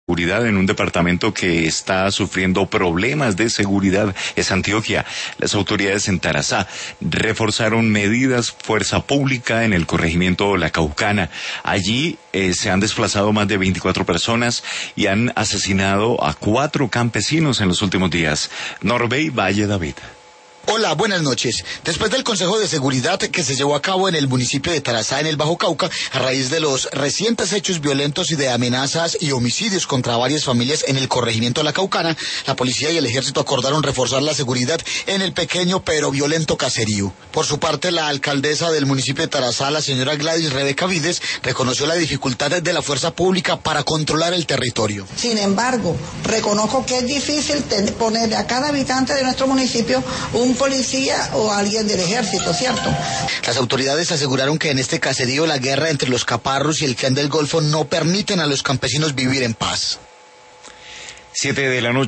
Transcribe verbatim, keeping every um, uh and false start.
seguridad en un departamento que está sufriendo problemas de seguridad es Antioquia. Las autoridades en Tarazá reforzaron medidas fuerza pública en el corregimiento La Caucana. Allí eh, se han desplazado más de veinticuatro personas y han asesinado a cuatro campesinos en los últimos días. Norbey Valle David. Hola, buenas noches. Después del Consejo de Seguridad que se llevó a cabo en el municipio de Tarazá, en el Bajo Cauca, a raíz de los recientes hechos violentos y de amenazas y homicidios contra varias familias en el corregimiento de La Caucana, la policía y el ejército acordaron reforzar la seguridad en el pequeño pero violento caserío. Por su parte, la alcaldesa del municipio de Tarazá, la señora Gladys Rebeca Vides, reconoció la dificultad de la fuerza pública para controlar el territorio. Sin embargo, reconozco que es difícil poner a cada habitante de nuestro municipio un policía o alguien del ejército, ¿cierto? Las autoridades aseguraron que en este caserío la guerra entre los caparros y el clan del Golfo no permiten a los campesinos vivir en paz. Siete de la noche.